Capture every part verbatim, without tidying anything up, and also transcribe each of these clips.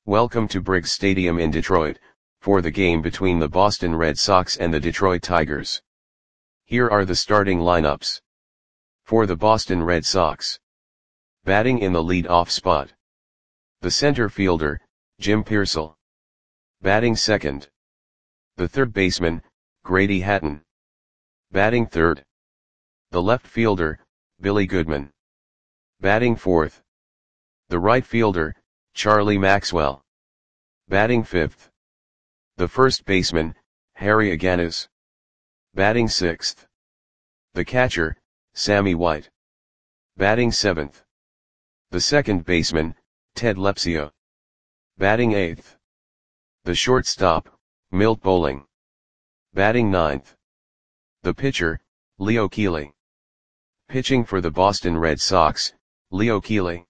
Welcome to Briggs Stadium in Detroit, for the game between the Boston Red Sox and the Detroit Tigers. Here are the starting lineups. For the Boston Red Sox. Batting in the lead-off spot. The center fielder, Jim Piersall. Batting second. The third baseman, Grady Hatton. Batting third. The left fielder, Billy Goodman. Batting fourth. The right fielder, Charlie Maxwell. Batting fifth. The first baseman, Harry Aganis. Batting sixth. The catcher, Sammy White. Batting seventh. The second baseman, Ted Lepsio. Batting eighth. The shortstop, Milt Bowling. Batting ninth. The pitcher, Leo Keeley. Pitching for the Boston Red Sox, Leo Keeley.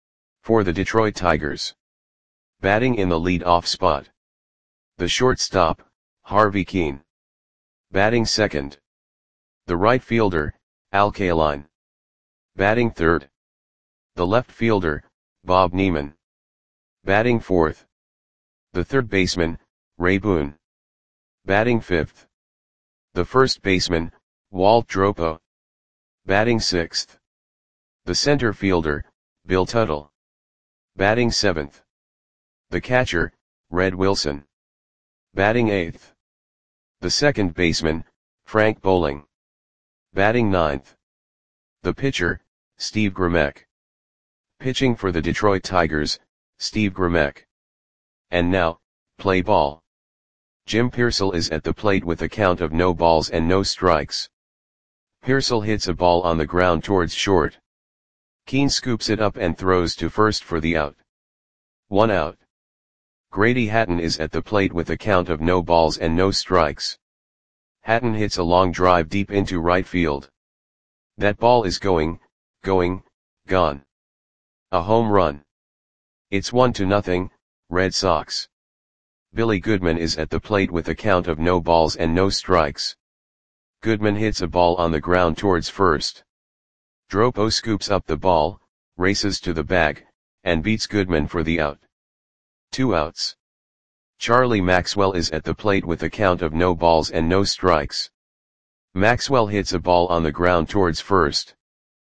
For the Detroit Tigers. Batting in the lead-off spot. The shortstop, Harvey Kuenn. Batting second. The right fielder, Al Kaline. Batting third. The left fielder, Bob Neiman. Batting fourth. The third baseman, Ray Boone. Batting fifth. The first baseman, Walt Dropo. Batting sixth. The center fielder, Bill Tuttle. Batting seventh. The catcher, Red Wilson. Batting eighth. The second baseman, Frank Bowling. Batting ninth. The pitcher, Steve Grimek. Pitching for the Detroit Tigers, Steve Grimek. And now, play ball. Jim Piersall is at the plate with a count of no balls and no strikes. Piersall hits a ball on the ground towards short. Kuenn scoops it up and throws to first for the out. One out. Grady Hatton is at the plate with a count of no balls and no strikes. Hatton hits a long drive deep into right field. That ball is going, going, gone. A home run. It's one to nothing, Red Sox. Billy Goodman is at the plate with a count of no balls and no strikes. Goodman hits a ball on the ground towards first. Dropo scoops up the ball, races to the bag, and beats Goodman for the out. Two outs. Charlie Maxwell is at the plate with a count of no balls and no strikes. Maxwell hits a ball on the ground towards first.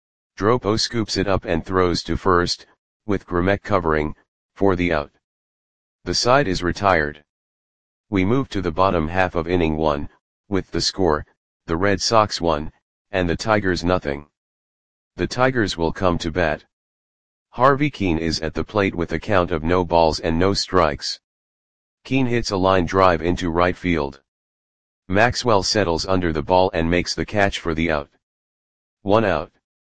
Dropo scoops it up and throws to first, with Grimek covering, for the out. The side is retired. We move to the bottom half of inning one, with the score, the Red Sox one, and the Tigers nothing. The Tigers will come to bat. Harvey Kuenn is at the plate with a count of no balls and no strikes. Kuenn hits a line drive into right field. Maxwell settles under the ball and makes the catch for the out. One out.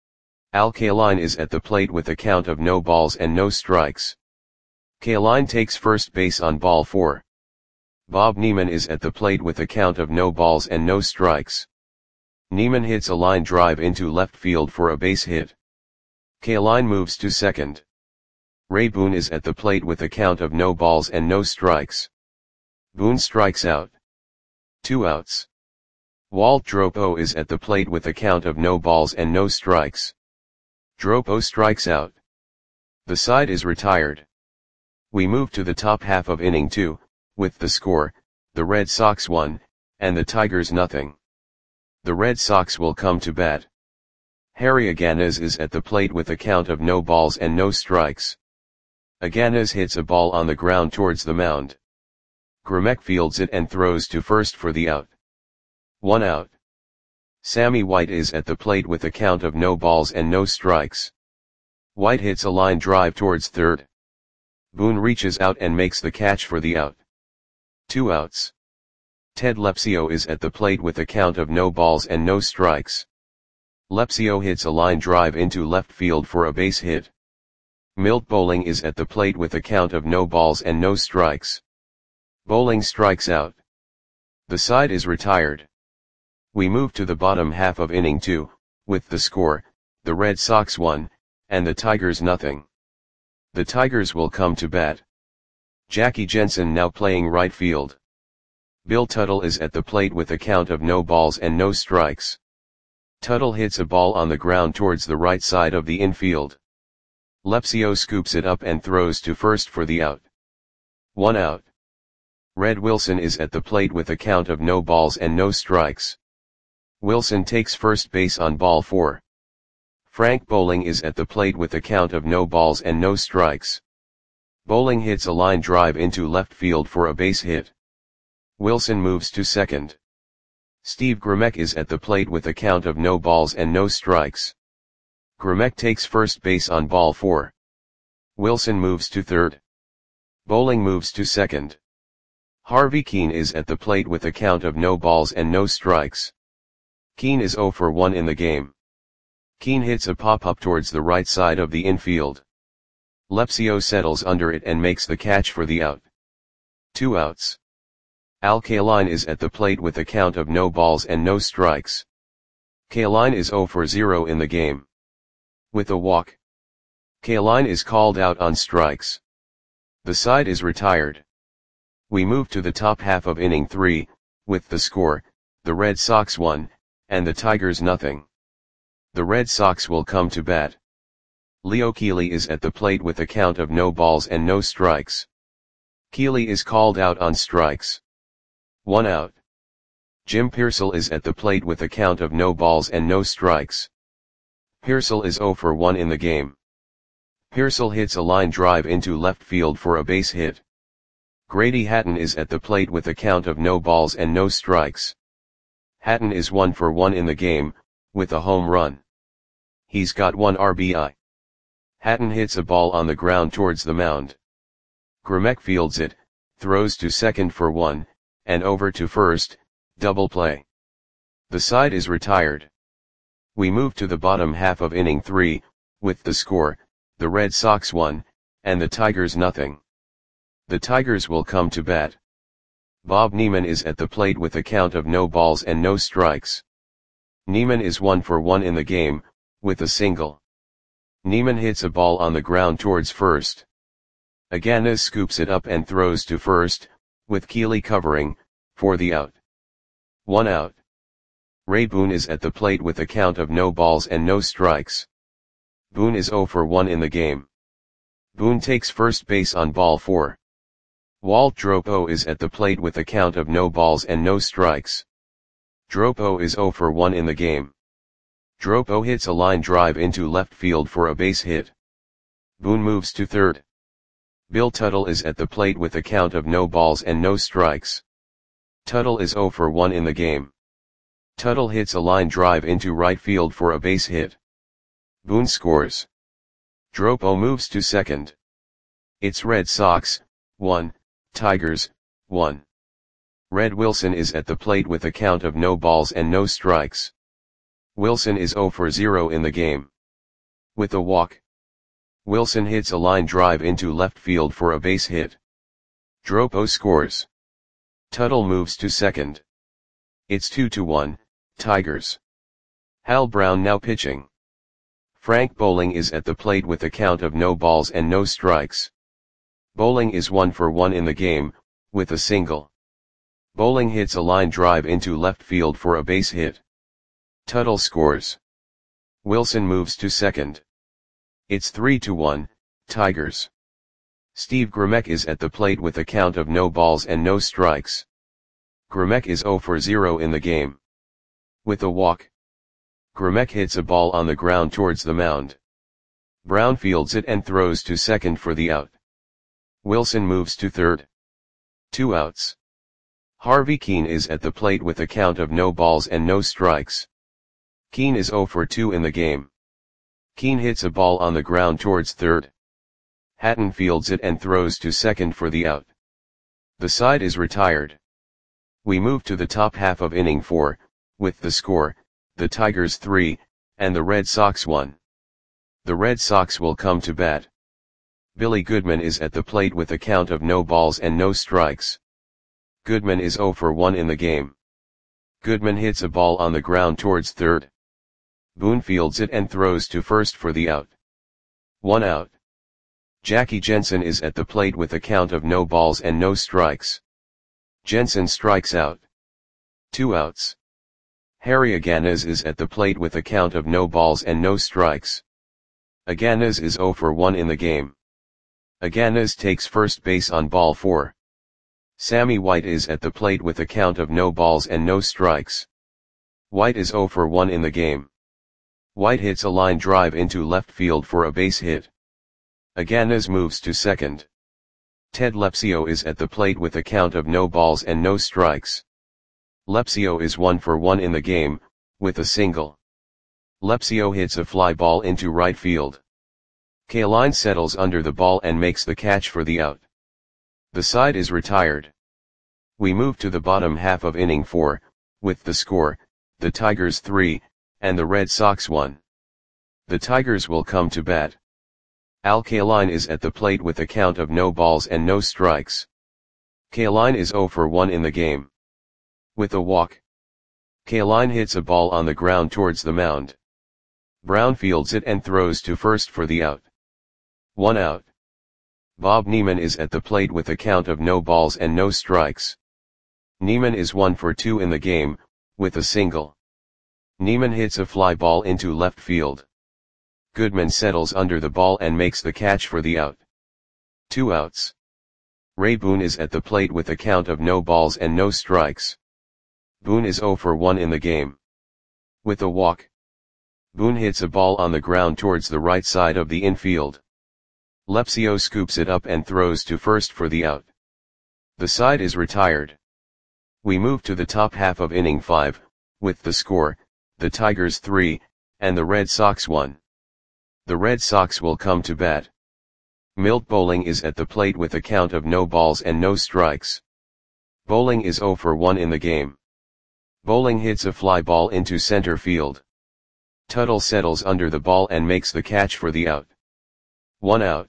Al Kaline is at the plate with a count of no balls and no strikes. Kaline takes first base on ball four. Bob Neiman is at the plate with a count of no balls and no strikes. Neiman hits a line drive into left field for a base hit. Kaline moves to second. Ray Boone is at the plate with a count of no balls and no strikes. Boone strikes out. Two outs. Walt Dropo is at the plate with a count of no balls and no strikes. Dropo strikes out. The side is retired. We move to the top half of inning two, with the score, the Red Sox one, and the Tigers nothing. The Red Sox will come to bat. Harry Aganis is at the plate with a count of no balls and no strikes. Aganis hits a ball on the ground towards the mound. Grimek fields it and throws to first for the out. One out. Sammy White is at the plate with a count of no balls and no strikes. White hits a line drive towards third. Boone reaches out and makes the catch for the out. Two outs. Ted Lepsio is at the plate with a count of no balls and no strikes. Lepsio hits a line drive into left field for a base hit. Milt Bowling is at the plate with a count of no balls and no strikes. Bowling strikes out. The side is retired. We move to the bottom half of inning two, with the score, the Red Sox one, and the Tigers nothing. The Tigers will come to bat. Jackie Jensen now playing right field. Bill Tuttle is at the plate with a count of no balls and no strikes. Tuttle hits a ball on the ground towards the right side of the infield. Lepsio scoops it up and throws to first for the out. One out. Red Wilson is at the plate with a count of no balls and no strikes. Wilson takes first base on ball four. Frank Bowling is at the plate with a count of no balls and no strikes. Bowling hits a line drive into left field for a base hit. Wilson moves to second. Steve Grimek is at the plate with a count of no balls and no strikes. Grimek takes first base on ball four. Wilson moves to third. Bowling moves to second. Harvey Kuenn is at the plate with a count of no balls and no strikes. Kuenn is zero for one in the game. Kuenn hits a pop-up towards the right side of the infield. Lepsio settles under it and makes the catch for the out. Two outs. Al Kaline is at the plate with a count of no balls and no strikes. Kaline is zero for zero in the game. With a walk, Kaline is called out on strikes. The side is retired. We move to the top half of inning three, with the score, the Red Sox one, and the Tigers nothing. The Red Sox will come to bat. Leo Keeley is at the plate with a count of no balls and no strikes. Keeley is called out on strikes. One out. Jim Piersall is at the plate with a count of no balls and no strikes. Piersall is zero for one in the game. Piersall hits a line drive into left field for a base hit. Grady Hatton is at the plate with a count of no balls and no strikes. Hatton is one for one in the game, with a home run. He's got one R B I. Hatton hits a ball on the ground towards the mound. Grimek fields it, throws to second for one, and over to first, double play. The side is retired. We move to the bottom half of inning three, with the score, the Red Sox one, and the Tigers nothing. The Tigers will come to bat. Bob Neiman is at the plate with a count of no balls and no strikes. Neiman is one for one in the game, with a single. Neiman hits a ball on the ground towards first. Aganes scoops it up and throws to first, with Keeley covering, for the out. One out. Ray Boone is at the plate with a count of no balls and no strikes. Boone is zero for one in the game. Boone takes first base on ball four. Walt Dropo is at the plate with a count of no balls and no strikes. Dropo is zero for one in the game. Dropo hits a line drive into left field for a base hit. Boone moves to third. Bill Tuttle is at the plate with a count of no balls and no strikes. Tuttle is zero for one in the game. Tuttle hits a line drive into right field for a base hit. Boone scores. Dropo moves to second. It's Red Sox, one, Tigers, one. Red Wilson is at the plate with a count of no balls and no strikes. Wilson is zero for zero in the game. With a walk, Wilson hits a line drive into left field for a base hit. Dropo scores. Tuttle moves to second. It's two to one, Tigers. Hal Brown now pitching. Frank Bowling is at the plate with a count of no balls and no strikes. Bowling is one for one in the game, with a single. Bowling hits a line drive into left field for a base hit. Tuttle scores. Wilson moves to second. It's three to one, Tigers. Steve Grimek is at the plate with a count of no balls and no strikes. Grimek is zero for zero in the game. With a walk, Grimek hits a ball on the ground towards the mound. Brown fields it and throws to second for the out. Wilson moves to third. Two outs. Harvey Kuenn is at the plate with a count of no balls and no strikes. Kuenn is zero for two in the game. Kuenn hits a ball on the ground towards third. Hatton fields it and throws to second for the out. The side is retired. We move to the top half of inning four, with the score, the Tigers three, and the Red Sox one. The Red Sox will come to bat. Billy Goodman is at the plate with a count of no balls and no strikes. Goodman is zero for one in the game. Goodman hits a ball on the ground towards third. Boone fields it and throws to first for the out. One out. Jackie Jensen is at the plate with a count of no balls and no strikes. Jensen strikes out. Two outs. Harry Aganes is at the plate with a count of no balls and no strikes. Aganes is zero for one in the game. Aganes takes first base on ball four. Sammy White is at the plate with a count of no balls and no strikes. White is zero for one in the game. White hits a line drive into left field for a base hit. Aganes moves to second. Ted Lepsio is at the plate with a count of no balls and no strikes. Lepsio is one for one in the game, with a single. Lepsio hits a fly ball into right field. Kaline settles under the ball and makes the catch for the out. The side is retired. We move to the bottom half of inning four, with the score, the Tigers three, and the Red Sox one. The Tigers will come to bat. Al Kaline is at the plate with a count of no balls and no strikes. Kaline is zero for one in the game. With a walk. Kaline hits a ball on the ground towards the mound. Brown fields it and throws to first for the out. One out. Bob Neiman is at the plate with a count of no balls and no strikes. Neiman is one for two in the game, with a single. Neiman hits a fly ball into left field. Goodman settles under the ball and makes the catch for the out. Two outs. Ray Boone is at the plate with a count of no balls and no strikes. Boone is zero for one in the game. With a walk. Boone hits a ball on the ground towards the right side of the infield. Lepsio scoops it up and throws to first for the out. The side is retired. We move to the top half of inning five, with the score, the Tigers three, and the Red Sox one. The Red Sox will come to bat. Milt Bowling is at the plate with a count of no balls and no strikes. Bowling is zero for one in the game. Bowling hits a fly ball into center field. Tuttle settles under the ball and makes the catch for the out. One out.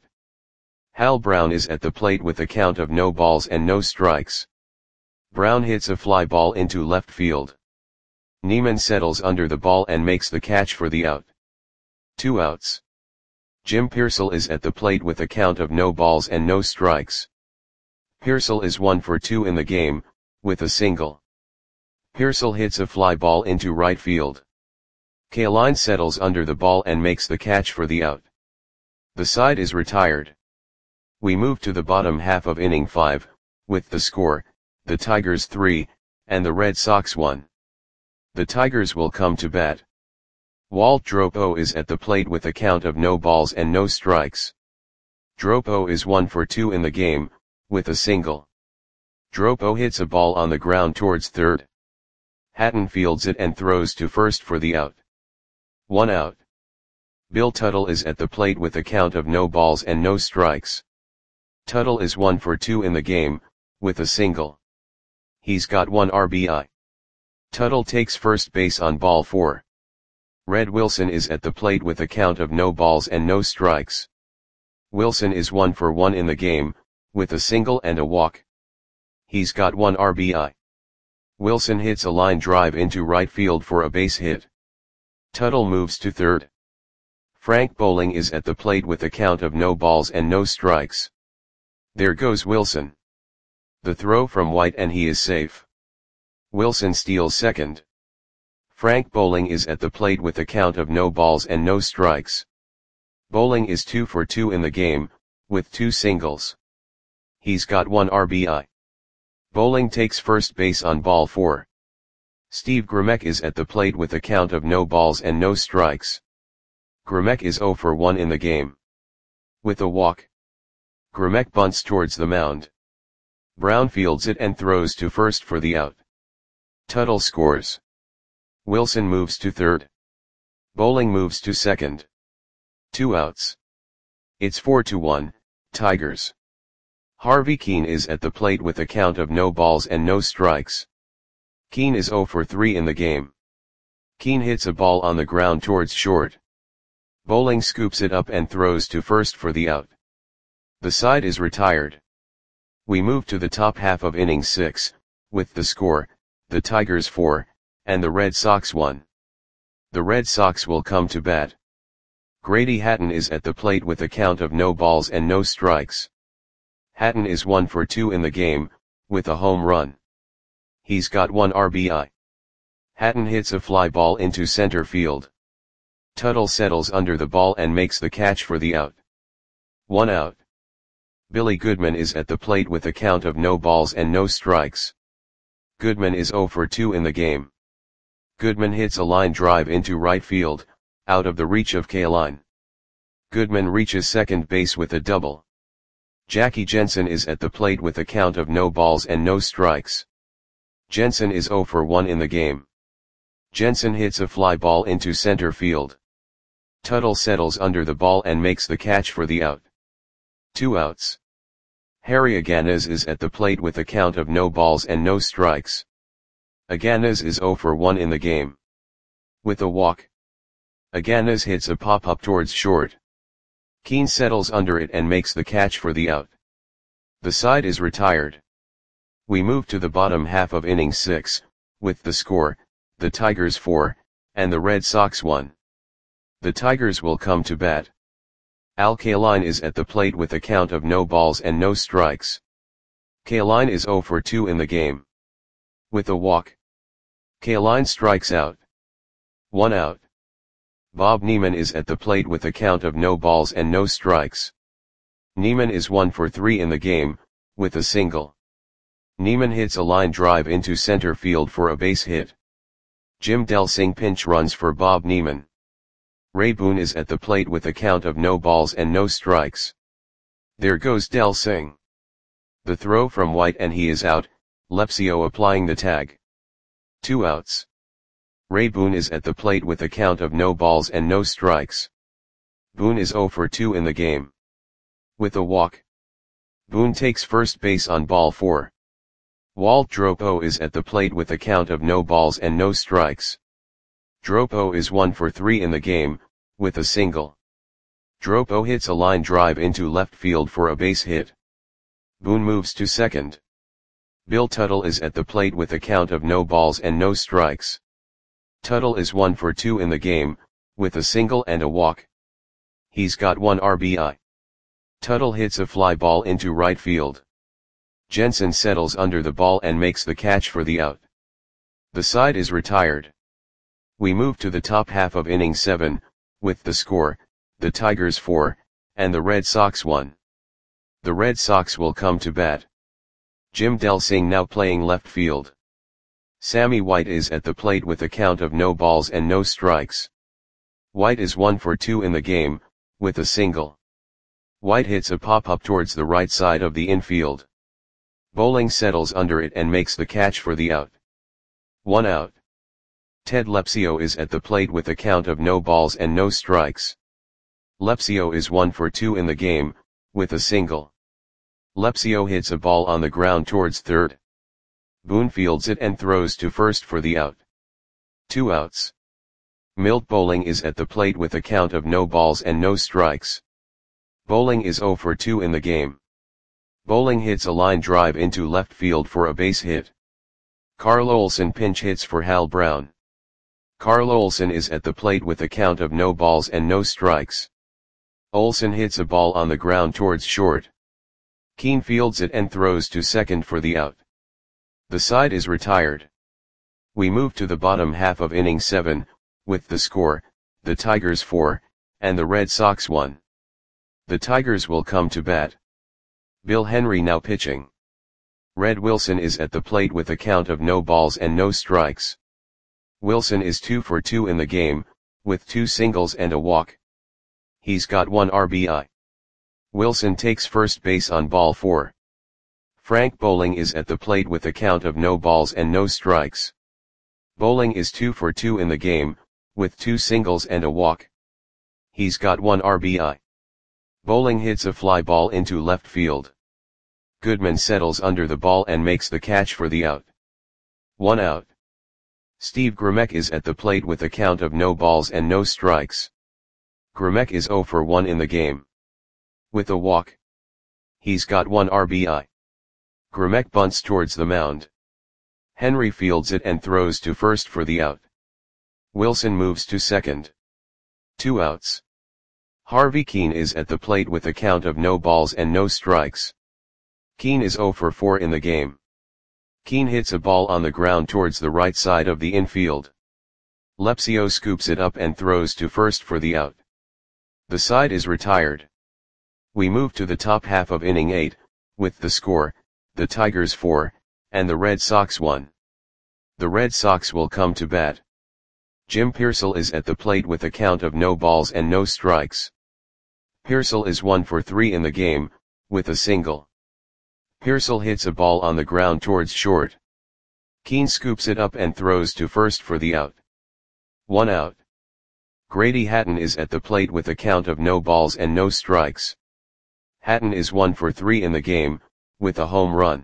Hal Brown is at the plate with a count of no balls and no strikes. Brown hits a fly ball into left field. Neiman settles under the ball and makes the catch for the out. Two outs. Jim Pearsall is at the plate with a count of no balls and no strikes. Pearsall is one for two in the game, with a single. Pearsall hits a fly ball into right field. Kaline settles under the ball and makes the catch for the out. The side is retired. We move to the bottom half of inning five, with the score, the Tigers three, and the Red Sox one. The Tigers will come to bat. Walt Dropo is at the plate with a count of no balls and no strikes. Dropo is one for two in the game, with a single. Dropo hits a ball on the ground towards third. Hatton fields it and throws to first for the out. One out. Bill Tuttle is at the plate with a count of no balls and no strikes. Tuttle is one for two in the game, with a single. He's got one R B I. Tuttle takes first base on ball four. Red Wilson is at the plate with a count of no balls and no strikes. Wilson is one for one in the game, with a single and a walk. He's got one R B I. Wilson hits a line drive into right field for a base hit. Tuttle moves to third. Frank Bowling is at the plate with a count of no balls and no strikes. There goes Wilson. The throw from White and he is safe. Wilson steals second. Frank Bowling is at the plate with a count of no balls and no strikes. Bowling is two for two in the game, with two singles. He's got one R B I. Bowling takes first base on ball four. Steve Grimek is at the plate with a count of no balls and no strikes. Grimek is zero for one in the game. With a walk. Grimek bunts towards the mound. Brown fields it and throws to first for the out. Tuttle scores. Wilson moves to third. Bowling moves to second. Two outs. It's four to one, Tigers. Harvey Keene is at the plate with a count of no balls and no strikes. Keene is zero for three in the game. Keene hits a ball on the ground towards short. Bowling scoops it up and throws to first for the out. The side is retired. We move to the top half of inning six, with the score, the Tigers four, and the Red Sox one. The Red Sox will come to bat. Grady Hatton is at the plate with a count of no balls and no strikes. Hatton is one for two in the game, with a home run. He's got one R B I. Hatton hits a fly ball into center field. Tuttle settles under the ball and makes the catch for the out. One out. Billy Goodman is at the plate with a count of no balls and no strikes. Goodman is zero for two in the game. Goodman hits a line drive into right field, out of the reach of Kaline. Goodman reaches second base with a double. Jackie Jensen is at the plate with a count of no balls and no strikes. Jensen is zero for one in the game. Jensen hits a fly ball into center field. Tuttle settles under the ball and makes the catch for the out. Two outs. Harry Aganez is at the plate with a count of no balls and no strikes. Aganez is zero for one in the game. With a walk. Aganez hits a pop-up towards short. Keane settles under it and makes the catch for the out. The side is retired. We move to the bottom half of inning six, with the score, the Tigers four, and the Red Sox one. The Tigers will come to bat. Al Kaline is at the plate with a count of no balls and no strikes. Kaline is zero for two in the game. With a walk. Kaline strikes out. One out. Bob Neiman is at the plate with a count of no balls and no strikes. Neiman is one for three in the game, with a single. Neiman hits a line drive into center field for a base hit. Jim Delsing pinch runs for Bob Neiman. Ray Boone is at the plate with a count of no balls and no strikes. There goes Delsing. The throw from White and he is out, Lepsio applying the tag. Two outs. Ray Boone is at the plate with a count of no balls and no strikes. Boone is zero for two in the game. With a walk. Boone takes first base on ball four. Walt Dropo is at the plate with a count of no balls and no strikes. Dropo is one for three in the game, with a single. Dropo hits a line drive into left field for a base hit. Boone moves to second. Bill Tuttle is at the plate with a count of no balls and no strikes. Tuttle is one for two in the game, with a single and a walk. He's got one R B I. Tuttle hits a fly ball into right field. Jensen settles under the ball and makes the catch for the out. The side is retired. We move to the top half of inning seven, with the score, the Tigers four, and the Red Sox one. The Red Sox will come to bat. Jim Delsing now playing left field. Sammy White is at the plate with a count of no balls and no strikes. White is one for two in the game, with a single. White hits a pop-up towards the right side of the infield. Bowling settles under it and makes the catch for the out. One out. Ted Lepsio is at the plate with a count of no balls and no strikes. Lepsio is one for two in the game, with a single. Lepsio hits a ball on the ground towards third. Boone fields it and throws to first for the out. Two outs. Milt Bowling is at the plate with a count of no balls and no strikes. Bowling is zero for two in the game. Bowling hits a line drive into left field for a base hit. Carl Olson pinch hits for Hal Brown. Carl Olson is at the plate with a count of no balls and no strikes. Olson hits a ball on the ground towards short. Keane fields it and throws to second for the out. The side is retired. We move to the bottom half of inning seven, with the score, the Tigers four, and the Red Sox one. The Tigers will come to bat. Bill Henry now pitching. Red Wilson is at the plate with a count of no balls and no strikes. Wilson is two for two in the game, with two singles and a walk. He's got one R B I. Wilson takes first base on ball four. Frank Bowling is at the plate with a count of no balls and no strikes. Bowling is two for two in the game, with two singles and a walk. He's got one R B I. Bowling hits a fly ball into left field. Goodman settles under the ball and makes the catch for the out. One out. Steve Grimek is at the plate with a count of no balls and no strikes. Grimek is zero for one in the game. With a walk. He's got one R B I. Grimek bunts towards the mound. Henry fields it and throws to first for the out. Wilson moves to second. Two outs. Harvey Keane is at the plate with a count of no balls and no strikes. Keane is zero for four in the game. Keane hits a ball on the ground towards the right side of the infield. Lepsio scoops it up and throws to first for the out. The side is retired. We move to the top half of inning eight, with the score, the Tigers four, and the Red Sox one. The Red Sox will come to bat. Jim Piersall is at the plate with a count of no balls and no strikes. Piersall is one for three in the game, with a single. Piersall hits a ball on the ground towards short. Keane scoops it up and throws to first for the out. One out. Grady Hatton is at the plate with a count of no balls and no strikes. Hatton is one for three in the game, with a home run.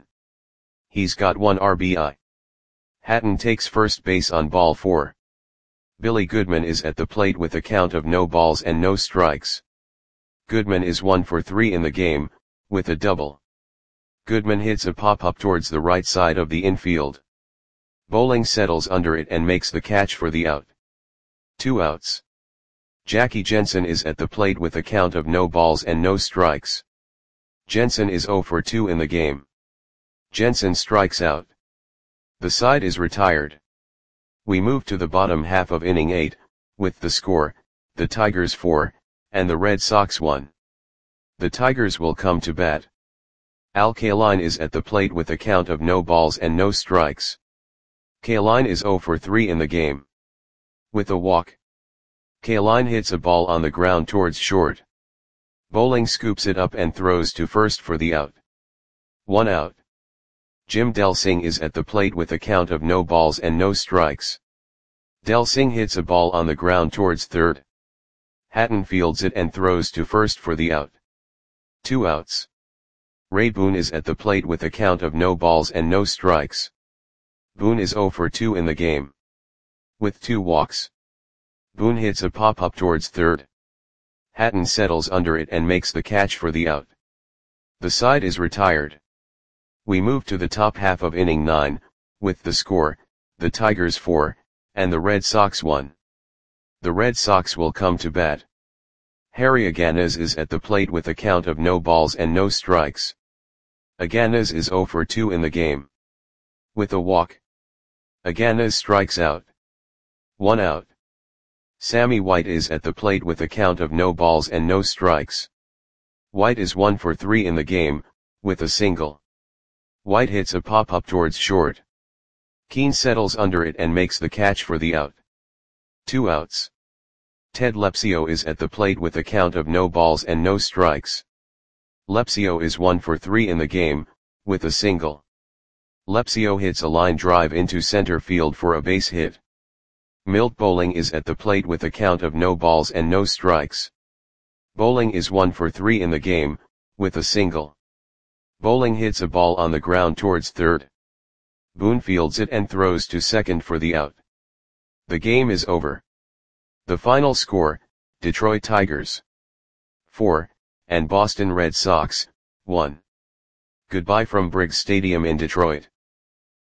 He's got one R B I. Hatton takes first base on ball four. Billy Goodman is at the plate with a count of no balls and no strikes. Goodman is one for three in the game, with a double. Goodman hits a pop-up towards the right side of the infield. Bowling settles under it and makes the catch for the out. Two outs. Jackie Jensen is at the plate with a count of no balls and no strikes. Jensen is zero for two in the game. Jensen strikes out. The side is retired. We move to the bottom half of inning eight, with the score, the Tigers four, and the Red Sox one. The Tigers will come to bat. Al Kaline is at the plate with a count of no balls and no strikes. Kaline is zero for three in the game. With a walk. Kaline hits a ball on the ground towards short. Bowling scoops it up and throws to first for the out. One out. Jim Delsing is at the plate with a count of no balls and no strikes. Delsing hits a ball on the ground towards third. Hatton fields it and throws to first for the out. Two outs. Ray Boone is at the plate with a count of no balls and no strikes. Boone is zero for two in the game. With two walks. Boone hits a pop-up towards third. Hatton settles under it and makes the catch for the out. The side is retired. We move to the top half of inning nine, with the score, the Tigers four, and the Red Sox one. The Red Sox will come to bat. Harry Aganez is at the plate with a count of no balls and no strikes. Aganez is zero for two in the game. With a walk. Aganez strikes out. One out. Sammy White is at the plate with a count of no balls and no strikes. White is one for three in the game, with a single. White hits a pop-up towards short. Keane settles under it and makes the catch for the out. Two outs. Ted Lepsio is at the plate with a count of no balls and no strikes. Lepsio is one for three in the game, with a single. Lepsio hits a line drive into center field for a base hit. Milt Bowling is at the plate with a count of no balls and no strikes. Bowling is one for three in the game, with a single. Bowling hits a ball on the ground towards third. Boone fields it and throws to second for the out. The game is over. The final score, Detroit Tigers four, and Boston Red Sox one. Goodbye from Briggs Stadium in Detroit.